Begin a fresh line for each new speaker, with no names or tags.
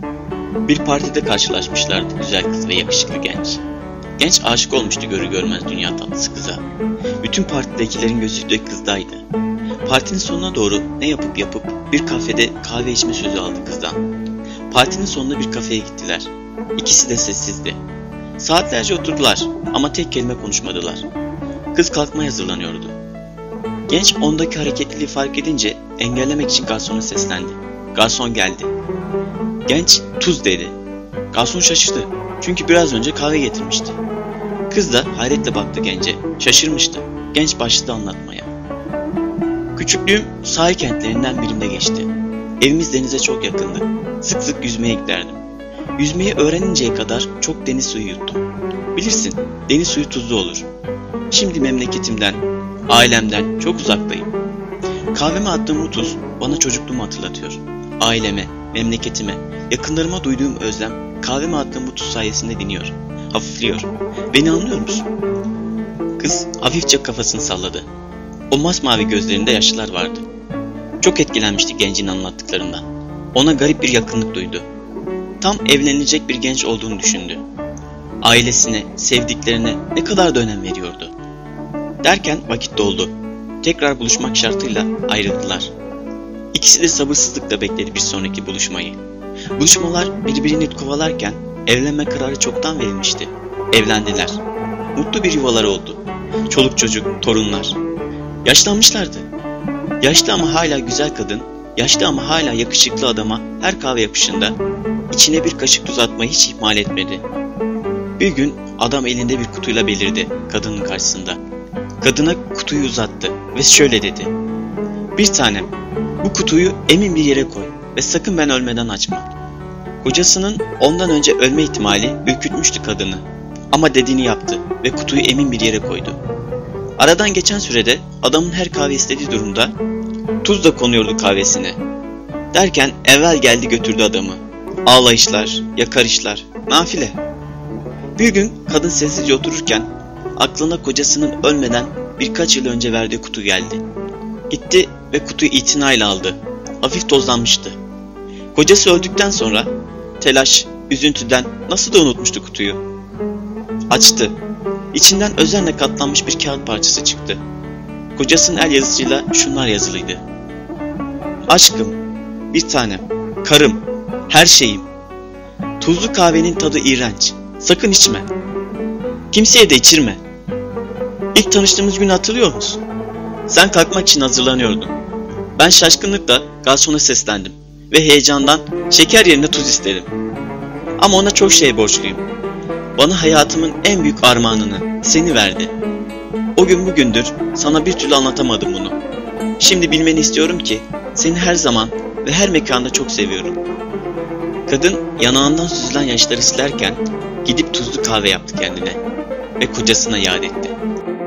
Bir partide karşılaşmışlardı güzel kız ve yakışıklı genç. Genç aşık olmuştu görür görmez dünya tatlısı kıza. Bütün partidekilerin gözü de kızdaydı. Partinin sonuna doğru ne yapıp bir kafede kahve içme sözü aldı kızdan. Partinin sonunda bir kafeye gittiler. İkisi de sessizdi. Saatlerce oturdular ama tek kelime konuşmadılar. Kız kalkmaya hazırlanıyordu. Genç ondaki hareketliliği fark edince engellemek için garsona seslendi. Garson geldi. Genç tuz dedi. Garson şaşırdı. Çünkü biraz önce kahve getirmişti. Kız da hayretle baktı gence. Şaşırmıştı. Genç başladı anlatmaya. Küçüklüğüm sahil kentlerinden birinde geçti. Evimiz denize çok yakındı. Sık sık yüzmeye giderdim. Yüzmeyi öğreninceye kadar çok deniz suyu yuttum. Bilirsin, deniz suyu tuzlu olur. Şimdi memleketimden, ailemden çok uzaktayım. Kahveme attığım bu tuz bana çocukluğumu hatırlatıyor. Aileme, memleketime, yakınlarıma duyduğum özlem kahveme attığım bu tuz sayesinde diniyor, hafifliyor. Beni anlıyor musun? Kız hafifçe kafasını salladı. O masmavi gözlerinde yaşlar vardı. Çok etkilenmişti gencin anlattıklarından. Ona garip bir yakınlık duydu. Tam evlenilecek bir genç olduğunu düşündü. Ailesine, sevdiklerine ne kadar da önem veriyordu. Derken vakit doldu. Tekrar buluşmak şartıyla ayrıldılar. İkisi de sabırsızlıkla bekledi bir sonraki buluşmayı. Buluşmalar birbirini kovalarken evlenme kararı çoktan verilmişti. Evlendiler. Mutlu bir yuvaları oldu. Çoluk çocuk, torunlar. Yaşlanmışlardı. Yaşlı ama hala güzel kadın, yaşlı ama hala yakışıklı adama her kahve yapışında içine bir kaşık tuz atmayı hiç ihmal etmedi. Bir gün adam elinde bir kutuyla belirdi kadının karşısında. Kadına kutuyu uzattı ve şöyle dedi. Bir tanem, bu kutuyu emin bir yere koy ve sakın ben ölmeden açma. Kocasının ondan önce ölme ihtimali ürkütmüştü kadını. Ama dediğini yaptı ve kutuyu emin bir yere koydu. Aradan geçen sürede adamın her kahve istediği durumda tuz da konuyordu kahvesine. Derken evvel geldi götürdü adamı. Ağlayışlar, yakarışlar, nafile. Bir gün kadın sessizce otururken aklına kocasının ölmeden birkaç yıl önce verdiği kutu geldi. Gitti ve kutuyu itinayla aldı. Hafif tozlanmıştı. Kocası öldükten sonra telaş, üzüntüden nasıl da unutmuştu kutuyu. Açtı. İçinden özenle katlanmış bir kağıt parçası çıktı. Kocasının el yazısıyla şunlar yazılıydı. Aşkım, bir tanem, karım, her şeyim. Tuzlu kahvenin tadı iğrenç. Sakın içme. Kimseye de içirme. İlk tanıştığımız günü hatırlıyor musun? Sen kalkmak için hazırlanıyordun. Ben şaşkınlıkla garsona seslendim ve heyecandan şeker yerine tuz istedim. Ama ona çok şey borçluyum. Bana hayatımın en büyük armağanını, seni verdi. O gün bugündür sana bir türlü anlatamadım bunu. Şimdi bilmeni istiyorum ki seni her zaman ve her mekanda çok seviyorum. Kadın yanağından süzülen yaşları silerken gidip tuzlu kahve yaptı kendine ve kocasına yad etti.